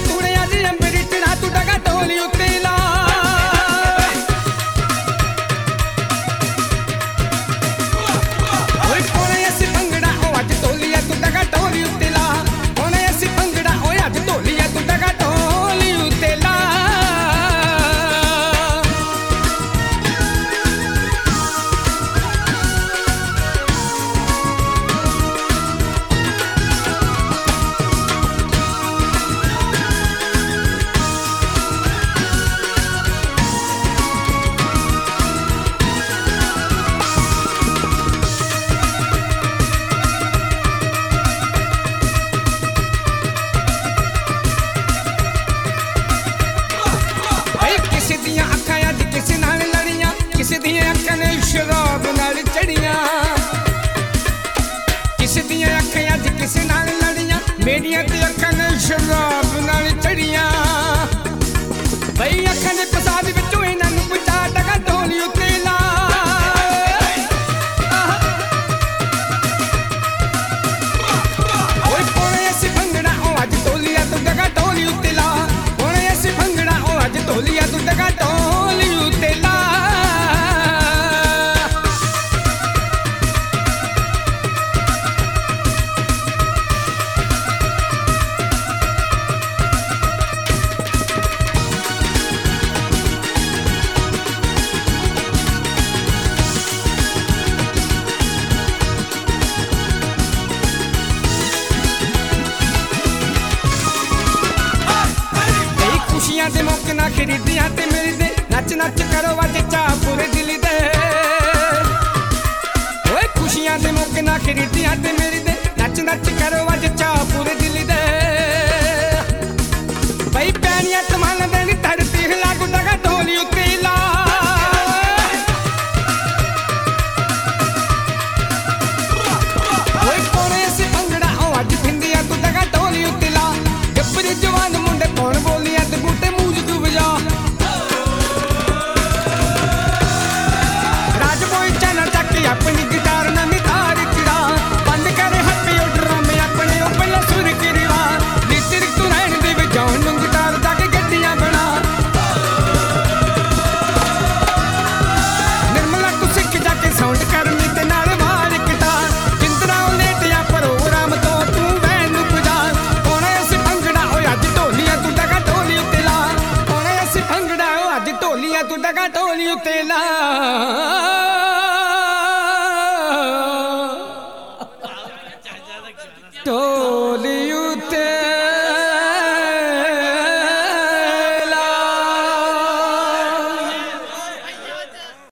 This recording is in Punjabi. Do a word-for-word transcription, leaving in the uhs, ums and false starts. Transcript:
ਤੂੜਿਆਂ ਦੀ ਅੰਬਰੀ ਚੜਾ ਤੂੰ ਡਗਾ ਢੋਲੀ ਉੱਤੇ ਲਾ ਓਏ ਪਾਉਣਾ ਅਸੀਂ ਭੰਗੜਾ ਉਹ ਅੱਜ ਢੋਲੀਆ ਤੂੰ ਡਗਾ ਢੋਲੀ ਉੱਤੇ ਲਾ ਪਾਉਣਾ ਅਸੀਂ ਭੰਗੜਾ ਓਏ ਅੱਜ ਢੋਲੀਆ ਤੂੰ ਡਗਾ ਢੋਲੀ ਉੱਤੇ ਲਾ ਕਿਸੇ ਦੀਆਂ ਅੱਖਾਂ ਅੱਜ ਕਿਸੇ ਨਾਲ ਲੜੀਆਂ ਕਿਸੇ ਦੀਆਂ ਅੱਖਾਂ ਨੇ ਸ਼ਰਾਬ ਨਾਲ ਚੜੀਆਂ ਕਿਸੇ ਦੀਆਂ ਅੱਖਾਂ ਅੱਜ ਕਿਸੇ ਨਾਲ ਲੜੀਆਂ ਮੇਰੀਆਂ ਤੇ ਅੱਖਾਂ ਨੇ ਸ਼ਰਾਬ ਨਾਲ ਚੜੀਆਂ ਬਈ ਅੱਖਾਂ ਦੇ ਪਸਾਦ ਵਿੱਚੋਂ ਇਹਨਾਂ ਨੂੰ ਪੁੱਛਾ ਡਗਾ ਢੋਲੀ ਉੱਤੇ ਲਾ ਓਏ ਪਾਉਣਾ ਅਸੀਂ ਭੰਗੜਾ ਉਹ ਅੱਜ ਢੋਲੀਆ ਤੂੰ ਡਗਾ ਢੋਲੀ ਉੱਤੇ ਲਾ ਪਾਉਣਾ ਅਸੀਂ ਭੰਗੜਾ ਉਹ ਅੱਜ ਢੋਲੀਆ ਤੂੰ ਡਗਾ ਢੋਲੀ ਉੱਤੇ ਲਾ ਖੁਸ਼ੀਆਂ ਦੇ ਮੌਕੇ ਨਾ ਖਰੀਦੀਆਂ ਤੇ ਮਿਲਦੇ ਨੱਚ ਨੱਚ ਕਰੋ ਅੱਜ ਚਾਹ ਪੂਰੇ ਦਿਲ ਦੇ ਓਏ ਖੁਸ਼ੀਆਂ ਦੇ ਮੌਕੇ ਨਾ ਖਰੀਦੀਆਂ ਤੇ ਮਿਲਦੇ ਨੱਚ ਨੱਚ ਕਰੋ ਅੱਜ ਚਾਹ ਪੂਰੇ ਦਿਲ ਦੇ ਬਈ ਪੈਣੀਆਂ ਤਮਨ ਦੇ ਨੀ ਧਰਤੀ ਹਿਲਾ ਗੁੱਡਾ ਗਾ ਢੋਲੀ ਉੱਤੇ ਲਾ ਓਏ ਪਾਉਣਾ ਅਸੀਂ ਭੰਗੜਾ ਉਹ ਅੱਜ ਪਿੰਦੀਆਂ ਤੂੰ ਡਗਾ ਢੋਲੀ ਉੱਤੇ ਲਾ ਗੱਭਰੂ ਜਵਾਨ ਮੁੰਡੇ ਪਾਉਣ ਬੋਲੀਆਂ ਤੇ ਬੂਟੇ ਮੂੰਜ ਤੂੰ ਵਜਾ ਰਾਜ ਬੋਈ ਚੈਨਲ ਚੱਕ ਆਪਣੀ ਗਿਟਾਰ ਨਾਲ ਨਿਧਾਰ ਚੜਾ ਬੰਦ ਕਰੇ ਹੱਥੀ ਉਹ ਡਰਾਮੇ ਆਪਣੇ ਉਹ ਪਹਿਲਾਂ ਸੁਰ ਕਿਰਵਾ ਨੀਤਰ ਤੂੰ ਰਹਿਣ ਦੇ ਵਜਾਉਣ ਨੂੰ ਗਿਟਾਰ ਜਾ ਕੇ ਗੱਡੀਆਂ ਬਣਾ ਨਿਰਮਲਾ ਤੂੰ ਸਿੱਖ ਜਾ ਕੇ ਸਾਊਂਡ ਕਰਨੀ ਤੇ ਨਾਲ ਵਾਰ ਕਿਟਾ ਜਿੰਦਰਾ ਉਹ ਲੇਟਿਆ ਪ੍ਰੋਗਰਾਮ ਤੋਂ ਤੂੰ ਵੈਨ ਨੂੰ ਪੁਜਾ ਪਾਉਣਾ ਅਸੀਂ ਭੰਗੜਾ ਓਏ ਅੱਜ ਢੋਲੀਆਂ ਤੂੰ ਡਗਾ ਢੋਲੀ ਉੱਤੇ ਲਾ ਪਾਉਣਾ ਅਸੀਂ ਭੰਗੜਾ ਓ ਅੱਜ ਢੋਲੀਆਂ ਤੂੰ ਡਗਾ ਢੋਲੀ ਉੱਤੇ ਲਾ